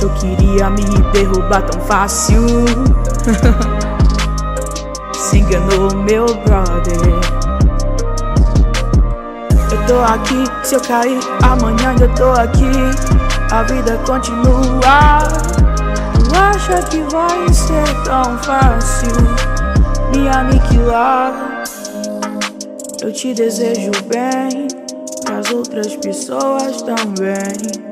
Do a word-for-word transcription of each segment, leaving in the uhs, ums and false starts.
achou que iria me derrubar tão fácil. Se enganou, meu brother. Eu tô aqui, se eu cair amanhã eu tô aqui. A vida continua. Tu acha que vai ser tão fácil me aniquilar? Eu te desejo bem, pras outras pessoas também.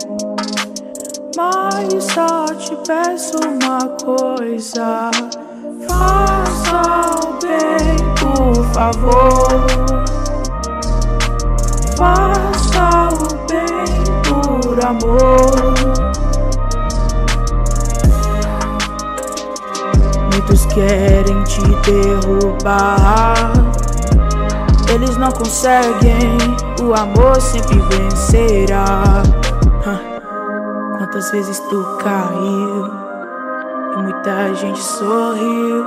Mas só te peço uma coisa: faça o bem, por favor. Faça o bem por amor. Muitos querem te derrubar, eles não conseguem, o amor sempre vencerá. Quantas vezes tu caiu e muita gente sorriu.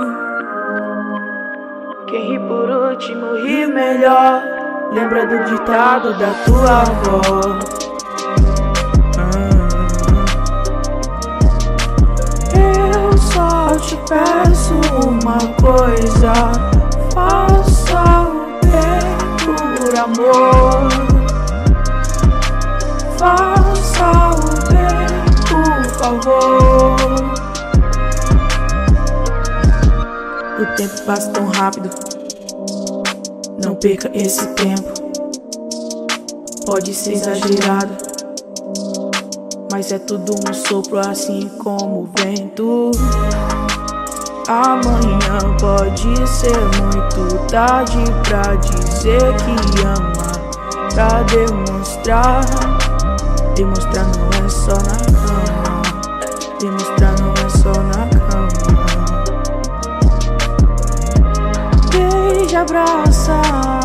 Quem ri por último ri melhor. Lembra do ditado da tua avó. Eu só te peço uma coisa: faça o bem por amor. Faça o bem, por favor. O tempo passa tão rápido, não perca esse tempo. Pode ser exagerado, mas é tudo um sopro, assim como o vento. Amanhã pode ser muito tarde pra dizer que ama, pra demonstrar. Demonstrar não é só na cama, demonstrar não é só na cama. Beija, abraça,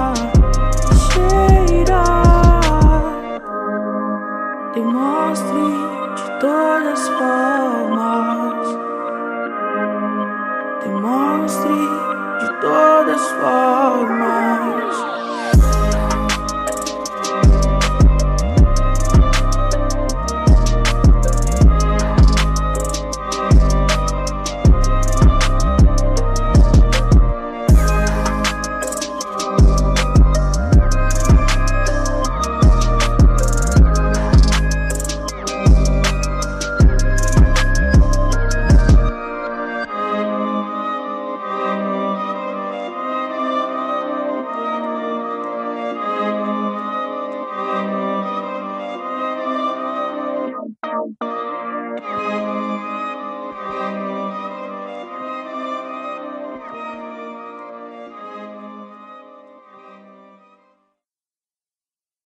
cheira. Demonstre de todas as formas. Demonstre de todas as formas.